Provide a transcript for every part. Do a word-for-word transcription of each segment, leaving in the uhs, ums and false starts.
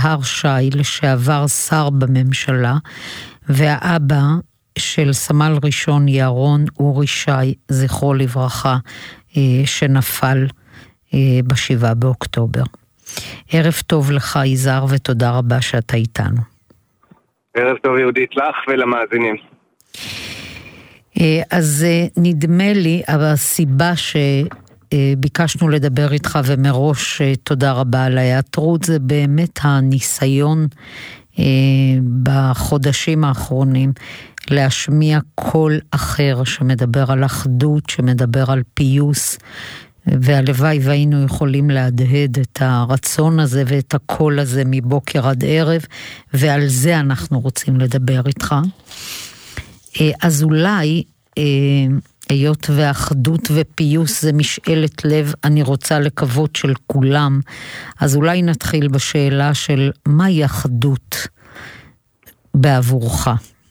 יזהר שי, לשעבר שר בממשלה, והאבא של סמל ראשון ירון אורי שי, זכרו לברכה, שנפל בשבעה באוקטובר. ערב טוב לך יזהר, ותודה רבה שאתה איתנו. ערב טוב יהודית לך ולמאזינים. אז נדמה לי, הסיבה שביקשנו לדבר איתך ומראש תודה רבה על ההיעתרות, זה באמת הניסיון בחודשים האחרונים להשמיע קול אחר שמדבר על אחדות, שמדבר על פיוס, והלוואי והיינו יכולים להדהד את הרצון הזה ואת הקול הזה מבוקר עד ערב, ועל זה אנחנו רוצים לדבר איתך. אז אולי, היות ואחדות ופיוס זה משאלת לב, אני רוצה לקוות של כולם, אז אולי נתחיל בשאלה של מהי אחדות בעבורך?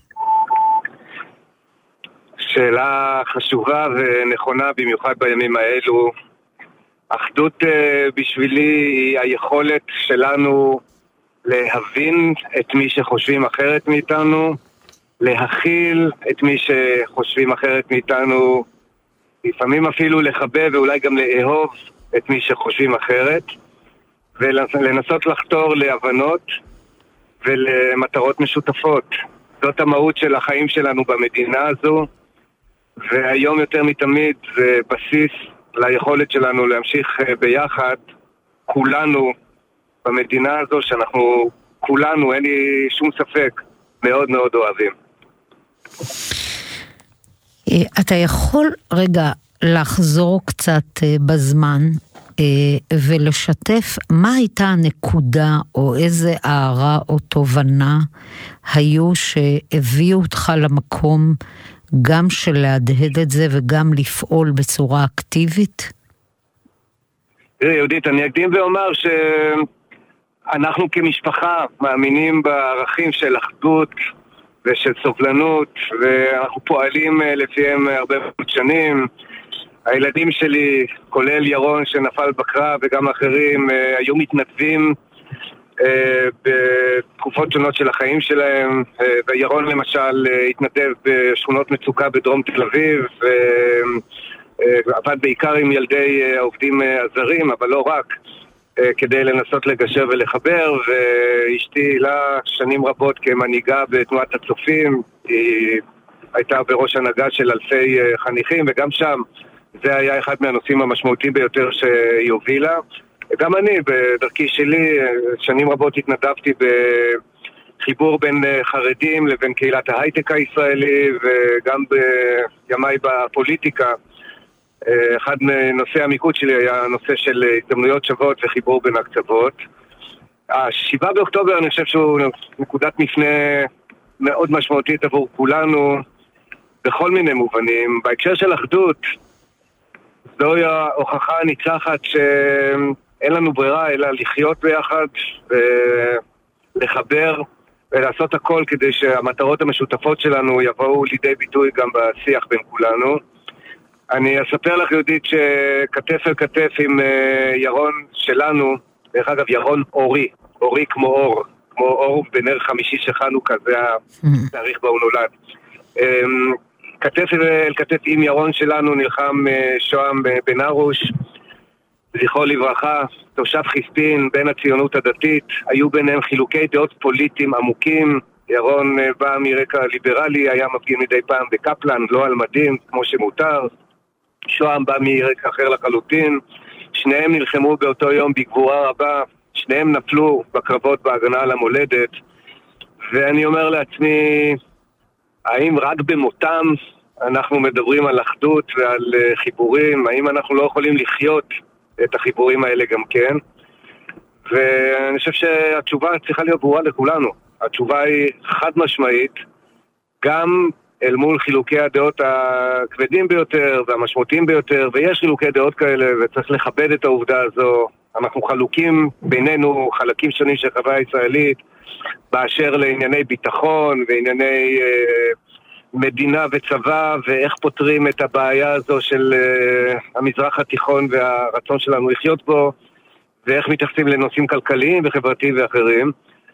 שאלה חשובה ונכונה במיוחד בימים האלו. אחדות בשבילי היא היכולת שלנו להבין את מי שחושבים אחרת מאיתנו, להכיל את מי שחושבים אחרת מאיתנו, לפעמים אפילו לחבב ואולי גם לאהוב את מי שחושבים אחרת, ולנסות לחתור להבנות ולמטרות משותפות. זאת המהות של החיים שלנו במדינה הזו, והיום יותר מתמיד זה בסיס ליכולת שלנו להמשיך ביחד, כולנו במדינה הזו, שאנחנו כולנו, אין לי שום ספק, מאוד מאוד אוהבים. אתה יכול רגע לחזור קצת בזמן ולשתף מה הייתה הנקודה או איזה הערה או תובנה היו שהביאו אותך למקום גם של להדהד את זה וגם לפעול בצורה אקטיבית? יהודית, אני אקדים ואומר שאנחנו כמשפחה מאמינים בערכים של אחדות ושל סובלנות, ואנחנו פועלים לפיהם הרבה מאוד שנים. הילדים שלי, כולל ירון שנפל בקרב וגם אחרים, היו מתנדבים בתקופות שונות של החיים שלהם, וירון למשל התנדב בשכונות מצוקה בדרום תל אביב, ועבד בעיקר עם ילדי העובדים הזרים, אבל לא רק, כדי לנסות לגשר ולחבר. ואשתי לה שנים רבות כמנהיגה בתנועת הצופים, היא הייתה בראש הנהגה של אלפי חניכים, וגם שם זה היה אחד מהנושאים המשמעותיים ביותר שהיא הובילה. גם אני, בדרכי שלי, שנים רבות התנדבתי בחיבור בין חרדים לבין קהילת ההייטק הישראלי, וגם בימיי בפוליטיקה. אחד מנושאי המיקוד שלי היה הנושא של הזדמנויות שוות וחיבור בין הקצוות. השבעה באוקטובר אני חושב שהוא נקודת מפנה מאוד משמעותית עבור כולנו, בכל מיני מובנים. בהקשר של אחדות, זוהי ההוכחה הניצחת שאין לנו ברירה אלא לחיות ביחד ולחבר ולעשות הכל כדי שהמטרות המשותפות שלנו יבואו לידי ביטוי גם בשיח בין כולנו. אני אספר לך יהודית שכתף אל כתף עם ירון שלנו, דרך אגב ירון אורי, אורי כמו אור, כמו אור בנר חמישי של חנוכה, זה התאריך בו הוא נולד. כתף אל כתף עם ירון שלנו נלחם שוהם בן ארוש, זכרו לברכה, תושב חיספין, בין הציונות הדתית. היו ביניהם חילוקי דעות פוליטיים עמוקים. ירון בא מרקע ליברלי, היה מפגין מדי פעם בקפלן, לא על מדים כמו שמותר. שוהם בא מרקע אחר לחלוטין. שניהם נלחמו באותו יום בגבורה רבה, שניהם נפלו בקרבות בהגנה על המולדת. ואני אומר לעצמי, האם רק במותם אנחנו מדברים על אחדות ועל חיבורים? האם אנחנו לא יכולים לחיות את החיבורים האלה גם כן? ואני חושב שהתשובה צריכה להיות ברורה לכולנו. התשובה היא חד משמעית, גם אל מול חילוקי הדעות הכבדים ביותר והמשמעותיים ביותר, ויש חילוקי דעות כאלה וצריך לכבד את העובדה הזו. אנחנו חלוקים בינינו, חלקים שונים של חברה הישראלית, באשר לענייני ביטחון וענייני אה, מדינה וצבא, ואיך פותרים את הבעיה הזו של אה, המזרח התיכון והרצון שלנו לחיות בו. ואיך מתייחסים לנושאים כלכליים וחברתיים ואחרים.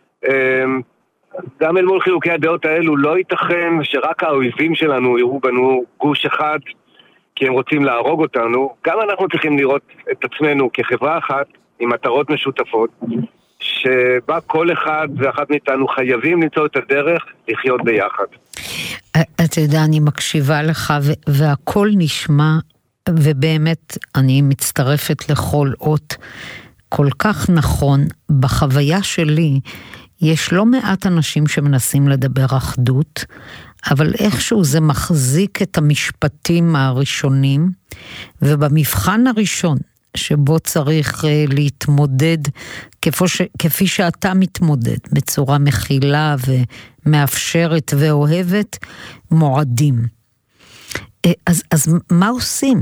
גם אל מול חילוקי הדעות האלו לא ייתכן שרק האויבים שלנו יראו בנו גוש אחד כי הם רוצים להרוג אותנו. גם אנחנו צריכים לראות את עצמנו כחברה אחת עם מטרות משותפות, שבה כל אחד ואחת מאיתנו חייבים למצוא את הדרך לחיות ביחד. אתה יודע, אני מקשיבה לך והכל נשמע, ובאמת אני מצטרפת לכל אות כל כך נכון. בחוויה שלי יש לא מעט אנשים שמנסים לדבר אחדות, אבל איכשהו זה מחזיק את המשפטים הראשונים, ובמבחן הראשון שבו צריך להתמודד כפי, ש... כפי שאתה מתמודד, בצורה מכילה ומאפשרת ואוהבת, מועדים. אז, אז מה עושים?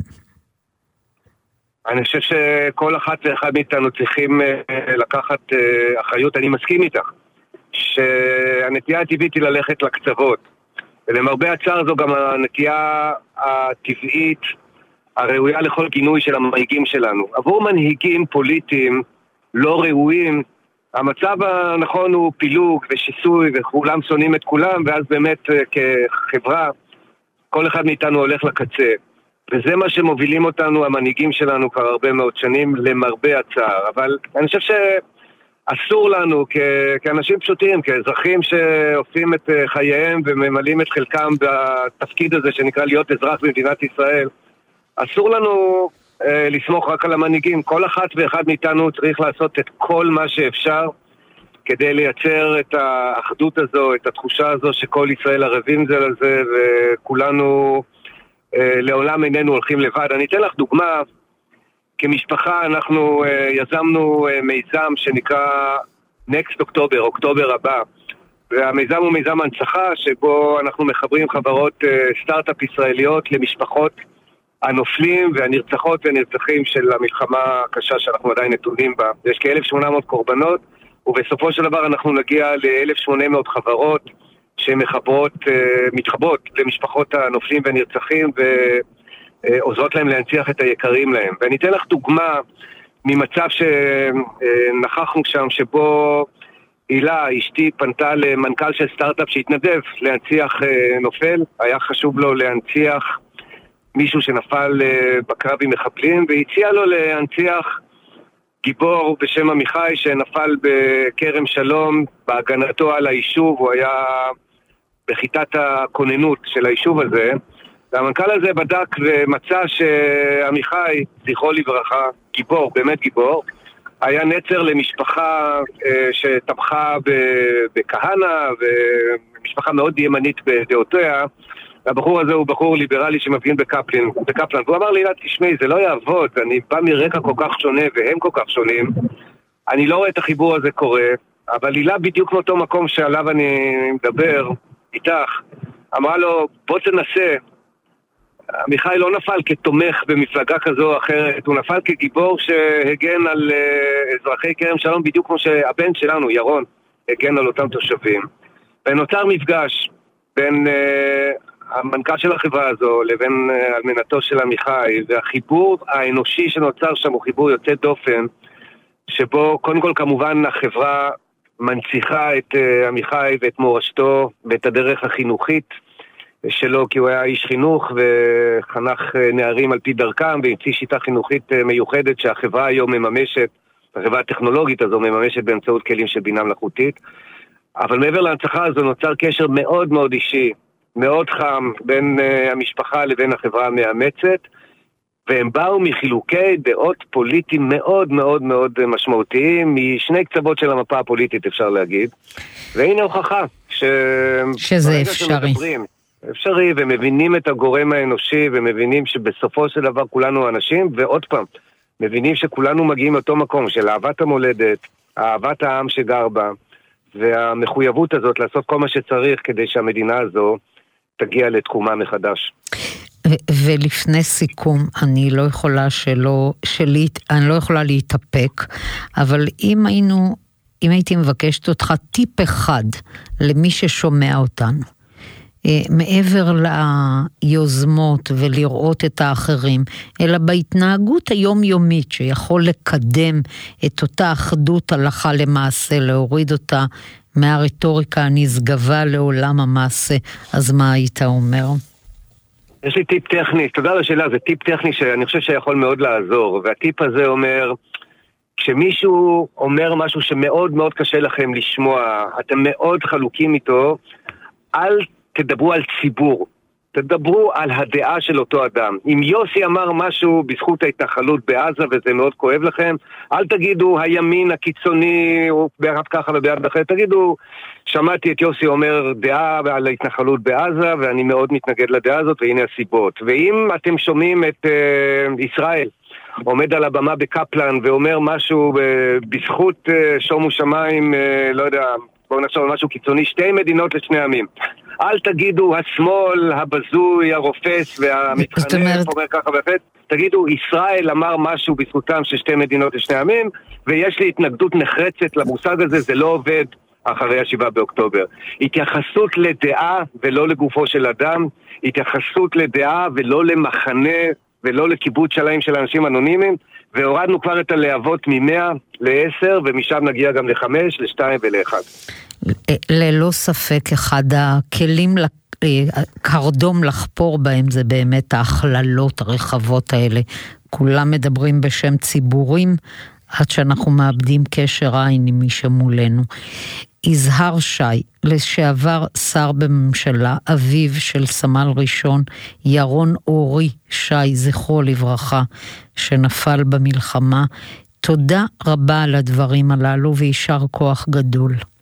אני חושב שכל אחת ואחד מאיתנו צריכים לקחת אחריות. אני מסכים איתך שהנטייה הטבעית היא ללכת לקצוות, ולמרבה הצער זו גם הנטייה הטבעית הראויה לכל גינוי של המנהיגים שלנו. עבור מנהיגים פוליטיים לא ראויים, המצב הנכון הוא פילוג ושיסוי וכולם שונאים את כולם, ואז באמת כחברה כל אחד מאיתנו הולך לקצה. וזה מה שמובילים אותנו המנהיגים שלנו כבר הרבה מאוד שנים, למרבה הצער. אבל אני חושב שאסור לנו כ- כאנשים פשוטים, כאזרחים שעושים את חייהם וממלאים את חלקם בתפקיד הזה שנקרא להיות אזרח במדינת ישראל, אסור לנו אה, לסמוך רק על המנהיגים. כל אחת ואחד מאיתנו צריך לעשות את כל מה שאפשר כדי לייצר את האחדות הזו, את התחושה הזו שכל ישראל ערבים זה לזה, וכולנו אה, לעולם איננו הולכים לבד. אני אתן לך דוגמה. כמשפחה אנחנו אה, יזמנו אה, מיזם שנקרא Next October, אוקטובר הבא, והמיזם הוא מיזם הנצחה שבו אנחנו מחברים חברות אה, סטארט-אפ ישראליות למשפחות הנופלים והנרצחות והנרצחים של המלחמה הקשה שאנחנו עדיין נתונים בה. יש כ-אלף שמונה מאות קורבנות, ובסופו של דבר אנחנו נגיע ל-אלף שמונה מאות חברות שמחברות, מתחברות למשפחות הנופלים והנרצחים ועוזרות להם להנציח את היקרים להם. ואני אתן לך דוגמה ממצב שנכחנו שם, שבו הילה, אשתי, פנתה למנכ"ל של סטארט-אפ שהתנדב להנציח נופל. היה חשוב לו להנציח מישהו שנפל בקרב עם מחבלים, והציע לו להנציח גיבור בשם עמיחי שנפל בכרם שלום בהגנתו על היישוב. הוא היה בחיטת הכוננות של היישוב הזה, והמנכ"ל הזה בדק ומצא שעמיחי, זכרו לברכה, גיבור, באמת גיבור, היה נצר למשפחה שטבחה בכהנה, ומשפחה מאוד ימנית בדעותיה. הבחור הזה הוא בחור ליברלי שמפגין בקפלן, בקפלן. והוא אמר לי, תשמעי, זה לא יעבוד, אני בא מרקע כל כך שונה והם כל כך שונים, אני לא רואה את החיבור הזה קורה, אבל הילה בדיוק מאותו מקום שעליו אני מדבר איתך, אמרה לו, בוא תנסה. עמיחי לא נפל כתומך במפלגה כזו או אחרת, הוא נפל כגיבור שהגן על uh, אזרחי כרם שלום, בדיוק כמו שהבן שלנו, ירון, הגן על אותם תושבים. ונוצר מפגש בין uh, המנכ"ל של החברה הזו לבין uh, אלמנתו של עמיחי, והחיבור האנושי שנוצר שם הוא חיבור יוצא דופן, שבו קודם כל כמובן החברה מנציחה את uh, עמיחי ואת מורשתו ואת הדרך החינוכית שלו, כי הוא היה איש חינוך וחנך נערים על פי דרכם והמציא שיטה חינוכית מיוחדת שהחברה היום מממשת, החברה הטכנולוגית הזו מממשת באמצעות כלים של בינה מלאכותית. אבל מעבר להנצחה הזו נוצר קשר מאוד מאוד אישי, מאוד חם, בין המשפחה לבין החברה המאמצת, והם באו מחילוקי דעות פוליטיים מאוד מאוד מאוד משמעותיים, משני קצוות של המפה הפוליטית אפשר להגיד. והנה הוכחה ש... שזה אפשרי. אפשרי, ומבינים את הגורם האנושי, ומבינים שבסופו של דבר כולנו אנשים, ועוד פעם, מבינים שכולנו מגיעים לאותו מקום של אהבת המולדת, אהבת העם שגר בה, והמחויבות הזאת לעשות כל מה שצריך כדי שהמדינה הזו תגיע לתקומה מחדש. ולפני סיכום, אני לא יכולה שלא, שלי, אני לא יכולה להתאפק, אבל אם היינו, אם הייתי מבקשת אותך טיפ אחד למי ששומע אותנו, מעבר ליוזמות ולראות את האחרים, אלא בהתנהגות היומיומית שיכול לקדם את אותה אחדות הלכה למעשה, להוריד אותה מהרטוריקה הנשגבה לעולם המעשה. אז מה היית אומר? יש לי טיפ טכני, תודה על השאלה, זה טיפ טכני שאני חושב שיכול מאוד לעזור, והטיפ הזה אומר, כשמישהו אומר משהו שמאוד מאוד קשה לכם לשמוע, אתם מאוד חלוקים איתו, אל תדברו על ציבור, תדברו על הדעה של אותו אדם. אם יוסי אמר משהו בזכות ההתנחלות בעזה וזה מאוד כואב לכם, אל תגידו הימין הקיצוני הוא ביד ככה וביד אחרת, תגידו שמעתי את יוסי אומר דעה על ההתנחלות בעזה ואני מאוד מתנגד לדעה הזאת והנה הסיבות. ואם אתם שומעים את uh, ישראל עומד על הבמה בקפלן ואומר משהו בזכות uh, שומו שמיים, uh, לא יודע, בואו נחשוב על משהו קיצוני, שתי מדינות לשני עמים. אל תגידו השמאל, הבזוי, הרופס והמתחנף, אומר ככה ואפת, תגידו ישראל אמר משהו בזכותם של שתי מדינות לשני עמים, ויש לי התנגדות נחרצת למושג הזה, זה לא עובד אחרי השבעה באוקטובר. התייחסות לדעה ולא לגופו של אדם, התייחסות לדעה ולא למחנה ולא לקיבוץ שלהם של אנשים אנונימיים, והורדנו כבר את הלהבות ממאה לעשר, ומשם נגיע גם לחמש, לשתיים ולאחד. ללא ספק אחד הכלים קרדום לחפור בהם זה באמת ההכללות הרחבות האלה. כולם מדברים בשם ציבורים עד שאנחנו מאבדים קשר עין עם מי שמולנו. יזהר שי, לשעבר שר בממשלה, אביו של סמל ראשון ירון אורי שי, זכרו לברכה, שנפל במלחמה. תודה רבה על הדברים הללו וישר כוח גדול.